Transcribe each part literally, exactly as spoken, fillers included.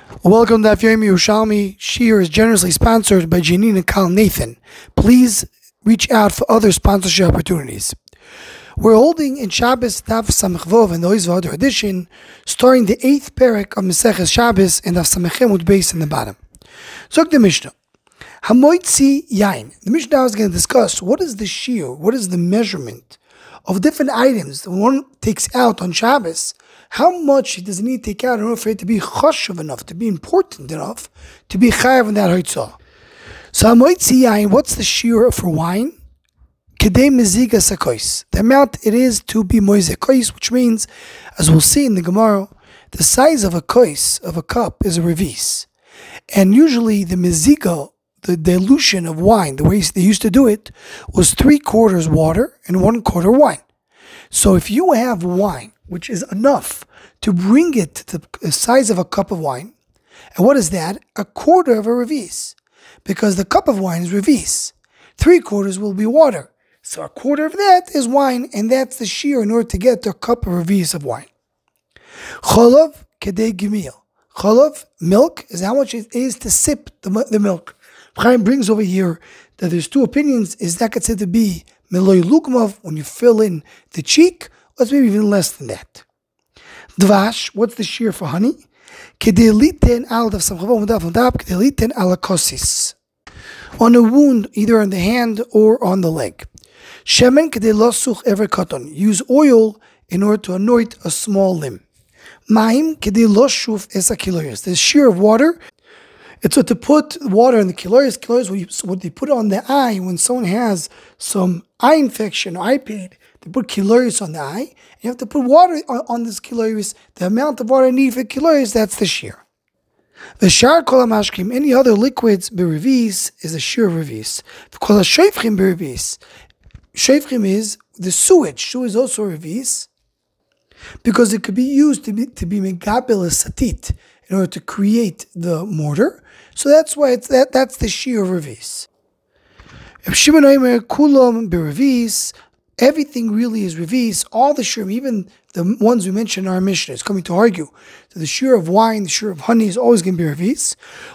Welcome to Daf Yomi Yerushalmi. Shir is generously sponsored by Janine and Kal Nathan. Please reach out for other sponsorship opportunities. We're holding in Shabbos Daf Samech Vov and the Oizvah edition, starting the eighth parak of Maseches Shabbos and Daf Samechem with base in the bottom. Zok the Mishnah. Hamoitzi Yain. The Mishnah is going to discuss what is the shir, what is the measurement of different items that one takes out on Shabbos. How much does it need to take out in order for it to be chashuv enough, to be important enough, to be chayav in that hoitzah? So, hamoitzi yain, what's the shir for wine? Kedei meziga sakois. The amount it is to be moizeh kois, which means, as we'll see in the Gemara, the size of a kois, of a cup, is a revis. And usually the meziga, the dilution of wine, the way they used to do it, was three quarters water and one quarter wine. So if you have wine, which is enough to bring it to the size of a cup of wine, and what is that? A quarter of a revis. Because the cup of wine is revis. Three quarters will be water. So a quarter of that is wine, and that's the shear in order to get to a cup of revis of wine. Cholav kedei gimil. Cholav, milk, is how much it is to sip the, the milk. Chaim brings over here that there's two opinions. Is that considered to be meloy lukmav, when you fill in the cheek, or it's maybe even less than that? Dvash, what's the shear for honey? Kedeliten al daf samchavon daf on top, kedeliten ala kosis. On a wound, either on the hand or on the leg. Shemen kedelosuch ever cotton. Use oil in order to anoint a small limb. Maim kedeloshuf esa kiloyas. The shear of water. It's what to put water in the kiloris. Kiloris, what, what they put on the eye when someone has some eye infection or eye pain. They put kiloris on the eye. And you have to put water on, on this kiloris. The amount of water needed for kiloris, that's the shear. The shar kol hamashkim, any other liquids, berevis, is a shear of revis. Kol hashayfchim berevis. Shayfchim is the sewage. Sewage is also revis, because it could be used to be to be megabel satit in order to create the mortar. So that's why it's that that's the shear of revis. If Shimon Omer kulam berevis, everything really is revis. All the shirim, even the ones we mentioned in our Mishnah, is coming to argue that the shear of wine, the shear of honey is always going to be revis.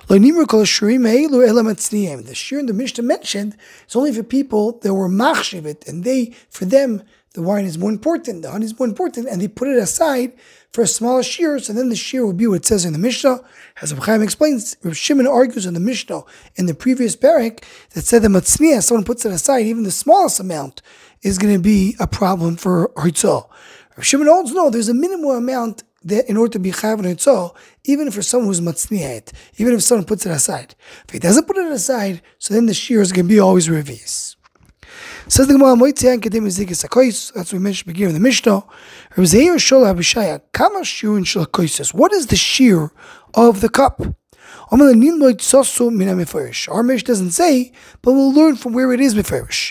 The shear in the Mishnah mentioned is only for people that were machshivit, and they, for them, the wine is more important, the honey is more important, and they put it aside for a smaller shear, so then the shear would be what it says in the Mishnah. As Reb Chaim explains, Reb Shimon argues in the Mishnah in the previous parak that said the matzniah, someone puts it aside, even the smallest amount is going to be a problem for Hitzah. Reb Shimon holds, no, there's a minimum amount that in order to be chayav on Hitzah, even for someone who's matzniah, even if someone puts it aside. If he doesn't put it aside, so then the shear is going to be always revis. Says the Gemara, that's what we mentioned beginning of the Mishnah. What is the shear of the cup? Our Mishnah doesn't say, but we'll learn from where it is mefarish.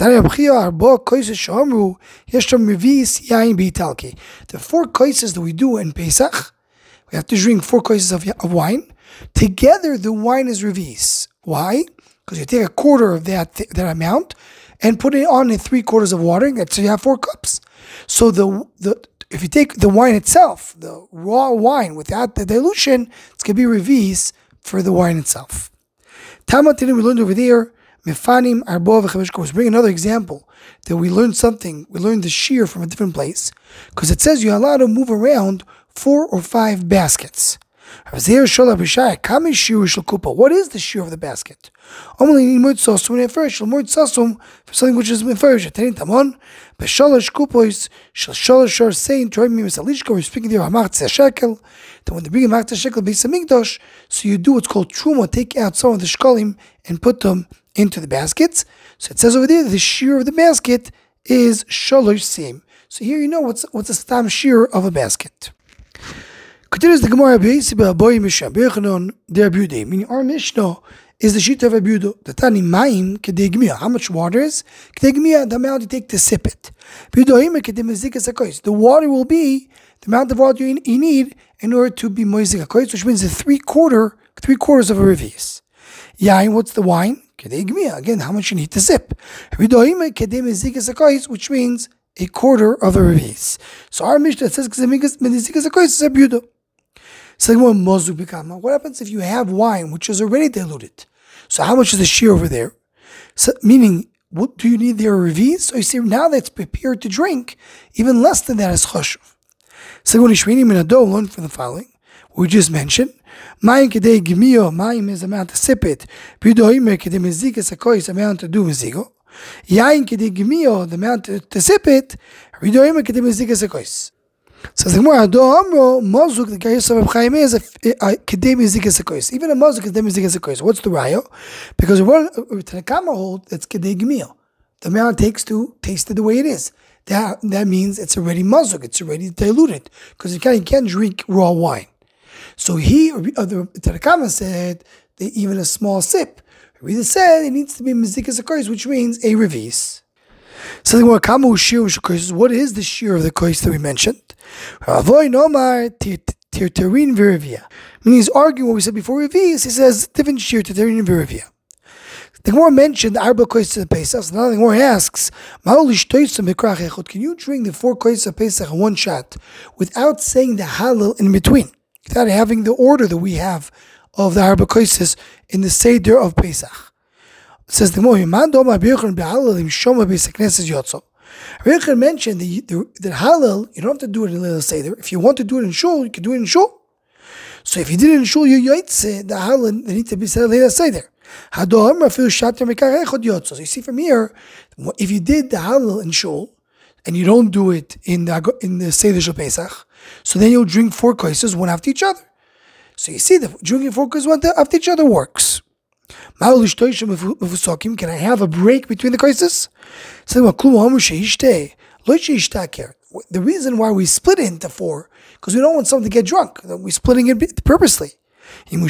The four koises that we do in Pesach, we have to drink four koises of, of wine. Together, the wine is revis. Why? Because you take a quarter of that that amount and put it on in three quarters of water. So you have four cups. So the the if you take the wine itself, the raw wine without the dilution, it's going to be revis for the wine itself. Tamatin, we learned over there, mefanim arbo v'chaveshkos. Bring another example that we learned something. We learned the shear from a different place, because it says you're allowed to move around four or five baskets. What is the shear of the basket? For something which is mefarish. We're speaking there about shekel. That when they bring a machzeh shekel beis hamikdash, so you do what's called truma, take out some of the shkalim and put them into the baskets. So it says over there that the shear of the basket is shalosh seim. So here you know what's what's a stam shear of a basket. Continues the Gemara, meaning our Mishnah is the sheet of a budo. The tani maim kedegmia. How much water is? Kedegmia, the amount you take to sip it. The water will be the amount of water you need in order to be moizik hakois, which means a three quarter, three quarters of a revis. Yain, what's the wine? Kedegmia. Again, how much you need to sip. Which means a quarter of a revis. So our Mishnah says is a budo. So what happens if you have wine which is already diluted? So how much is the shear over there? So, meaning, what do you need there, a reviz? So you see, now that it's prepared to drink, even less than that is choshev. So when Ishmini Minado learn from the following, we just mentioned, Mayim kedei gimio, mayim is amount to sip it, Bidoimer kedei mezigas hakois, amount to do mezigo, Yain kedei gimio, the amount to, to sip it, Bidoimer kedei mezigas hakois. Says the Gemara, Do Amro, Mozuk, the Gayus of Chaim is a kedei mezigas hakois. Even a Mozuk is kedei mezigas hakois. What's the rayo? Because one Tanakama hold that's kedei gimio. The amount it takes to taste it the way it is. That that means it's already mazuk, it's already diluted, because you can't, you can't drink raw wine. So he, or the Tanakama said that even a small sip. Rita said it needs to be mezikas hakois, which means a revis. So the more kamu shir shkois, what is the shear of the kois that we mentioned? Ravoy nomar tirterin virivia. Meaning he's arguing what we said before revis. He says different shear tirterin virivia. The Gemara mentioned arba kois of Pesach. So now the Gemara asks, can you drink the four kois of Pesach in one shot without saying the halal in between, without having the order that we have of the arba kois in the seder of Pesach? It says the Gemara, Rebbe mentioned the, the, the halal, you don't have to do it in Leil Seder. If you want to do it in shul, you can do it in shul. So if you did it in shul, you yoitze the halal, they need to be said in Leil Seder. So you see from here, if you did the halal in shul and you don't do it in the in the seder shel Pesach, so then you'll drink four koises one after each other. So you see that drinking four koises one after each other works. Can I have a break between the koises? The reason why we split it into four, because we don't want someone to get drunk. We're splitting it purposely. And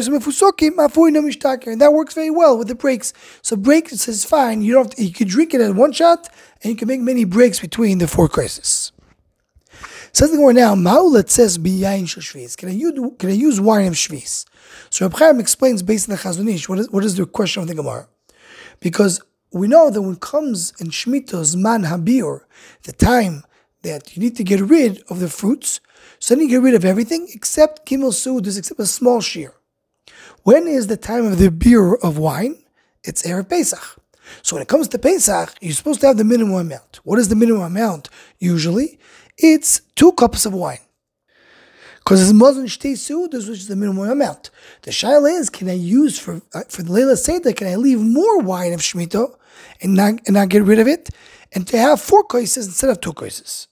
that works very well with the breaks. So breaks is fine. You don't have to, you can drink it at one shot, and you can make many breaks between the four crises. Says the Gemara now, Ma'ulat says biyayin shel shvis. Can I use can I use wine of shvis? So Reb Chaim explains based on the Chazon Ish, what is what is the question of the Gemara? Because we know that when it comes in Shemitah's man habir, the time that you need to get rid of the fruits, so then you get rid of everything except Gimel Sudas, except a small shear. When is the time of the beer of wine? It's Erev Pesach. So when it comes to Pesach, you're supposed to have the minimum amount. What is the minimum amount? Usually, it's two cups of wine. Because it's Mazon Shtei Sudas, which is the minimum amount. The shaila is, can I use for uh, for the Leila Seder, can I leave more wine of Shemitah and not, and not get rid of it? And to have four koises instead of two koises.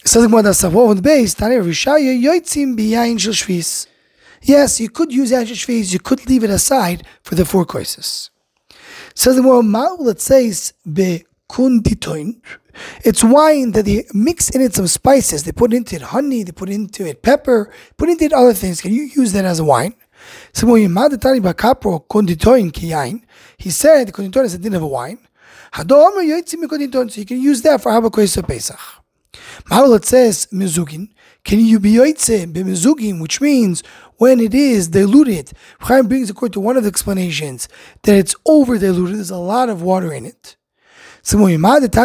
Yes, you could use yain shel shvis, you could leave it aside for the four koises. Says the more ma'ul, it says bekunditoin. It's wine that they mix in it some spices. They put into it honey, they put into it pepper, put into it other things. Can you use that as a wine? So when you madatani bakapro konditoin ki yain, he said the konditoin is a din of a wine. Hado amar yotzim konditoin, so you can use that for haba kois of Pesach. Ma'ul, it says mezugin. Can you be yotzim be mezugin, which means when it is diluted? Chaim brings according to one of the explanations that it's over diluted. There's a lot of water in it. We learned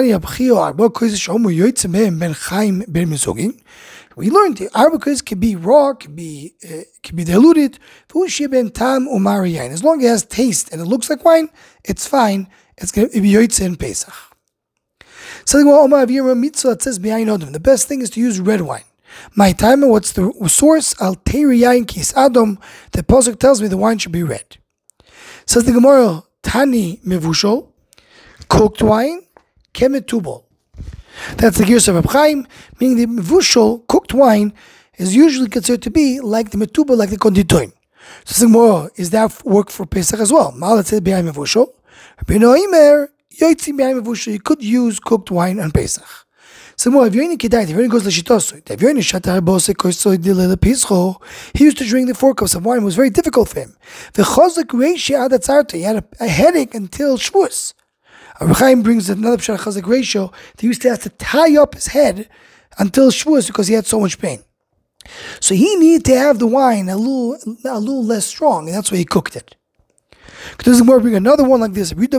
the arba kois can be raw, can be uh, can be diluted. As long as it has taste and it looks like wine, it's fine. It's going to be yoytze in Pesach. So it says the best thing is to use red wine. My time, what's the source? Al teiri yain kis adam. The pasuk tells me the wine should be red. Says the Gemara, Tani mevushol, cooked wine, kemetubol. That's the gears of Reb Chaim, meaning the mevushol, cooked wine, is usually considered to be like the metubol, like the konditoin. So the Gemara, is that work for Pesach as well? Ma'alat said behind mevushol. Rabbeinu Omer, yotzim behind mevushol. You could use cooked wine on Pesach. So more, if Yoini Kedai, if Yoini goes to Shitosoi, if Yoini Shatar Bose Koisoi Dilele Pischo, he used to drink the four cups of wine. It was very difficult for him. The Chozak Reishi Adatzarta, he had a, a headache until Shavuos. Reb Chaim brings another Pshat Chazak ratio. He used to have to tie up his head until Shavuos because he had so much pain. So he needed to have the wine a little, a little less strong, and that's why he cooked it. Because more bring another one like this. He used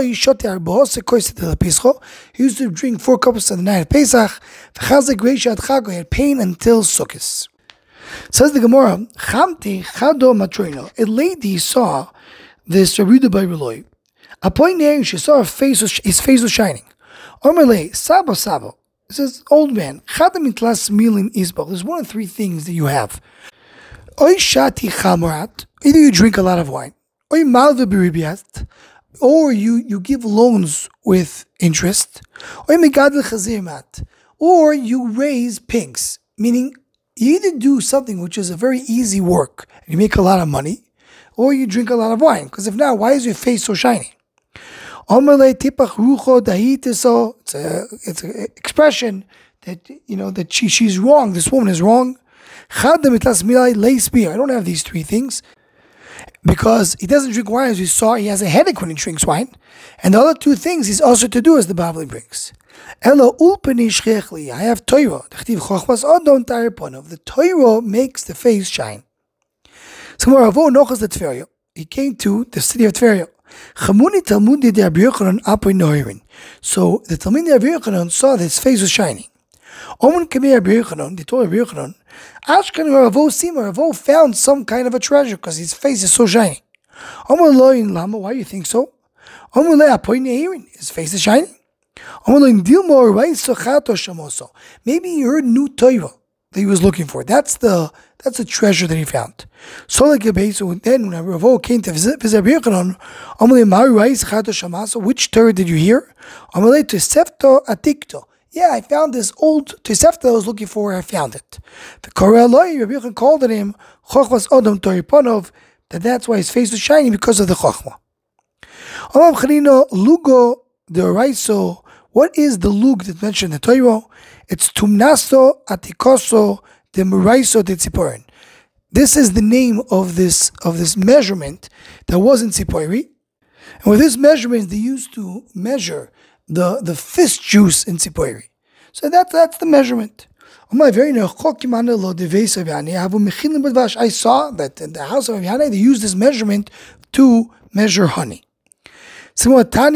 to drink four cups on the night of Pesach. He had pain until Sukkot. Says the Gemara, Chamti chado matrino. A lady saw this Rabbi Yehuda bar Eloi. Upon hearing, she saw her face was, his face was shining. Omerle, Sabo Sabo. It says, old man, chada mitlas milin isbach. There's one of three things that you have. Oy shati chamorat. Either you drink a lot of wine. Oy malve biribiat. Or you, you give loans with interest. Oy megadel chazimat. Or you raise pigs. Meaning, you either do something which is a very easy work, and you make a lot of money, or you drink a lot of wine. Because if not, why is your face so shiny? It's a, it's an expression that, you know, that she, she's wrong. This woman is wrong. I don't have these three things. Because he doesn't drink wine, as we saw, he has a headache when he drinks wine. And the other two things he's also to do, as the Bible brings. I have Torah. The Torah makes the face shine. So he came to the city of Tveria. So the Talmud of Rabbi Yochanan saw that his face was shining. They told Rabbi Yochanan, Ashkan Ravo Sima, Ravo found some kind of a treasure because his face is so shining. Why do you think so? His face is shining. Maybe he heard new Torah that he was looking for. That's the that's the treasure that he found. So like so then when Ravo came to visit Rabbi Yochanan, which Torah did you hear? Yeah, I found this old Tosefta I was looking for. I found it. The Koreloi, Rabbi Yochanan called him Chochmas Odom Toriponov. That that's why his face was shining because of the Chochma. Amav Chanina Lugo de Oraiso. What is the lug that mentioned in the Torah? It's Tumnaso Atikoso de Muraiso de Tziporin. This is the name of this of this measurement that was in Tzipori. And with this measurement, they used to measure the, the fist juice in Tzipori. So that, that's the measurement. I saw that in the house of Aviana, they used this measurement to measure honey. A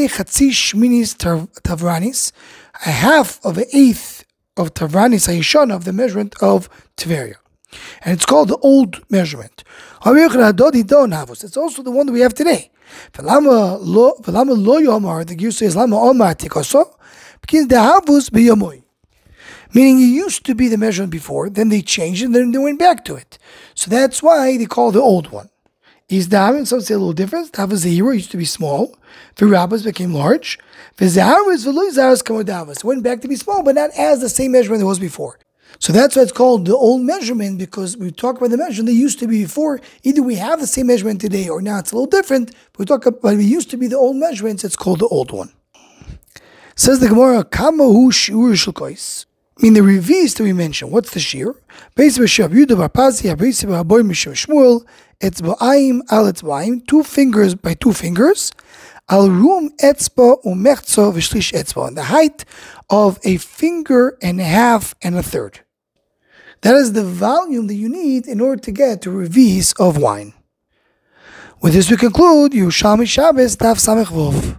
half of an eighth of Tavranis Hayishon, of the measurement of Tveria. And it's called the old measurement. It's also the one that we have today. Velama lo yomar, the Giyusa is lama omar tikoso, because the havus beyomoy. Meaning it used to be the measurement before, then they changed it, and then they went back to it. So that's why they call the old one. Is the havus, some say a little different. The havus zehira used to be small, the rabbis became large. The zaharis v'lo zaharis kamodavus went back to be small, but not as the same measurement it was before. So that's why it's called the old measurement, because we talk about the measurement they used to be before. Either we have the same measurement today, or now it's a little different. But we talk about it used to be the old measurements. It's called the old one. Says the Gemara, Kamahu shiur shulkois. I mean the revis that we mentioned. What's the shiur? Beis b'shav Yudah barpazi habeisi b'haboy mishim shmuel etzba'ayim al etzba'ayim, two fingers by two fingers. Al rum etzba umechzo v'shlish etzba, the height of a finger and a half and a third. That is the volume that you need in order to get to revis of wine. With this we conclude Yerushalmi Shabbos Daf Samech Vov.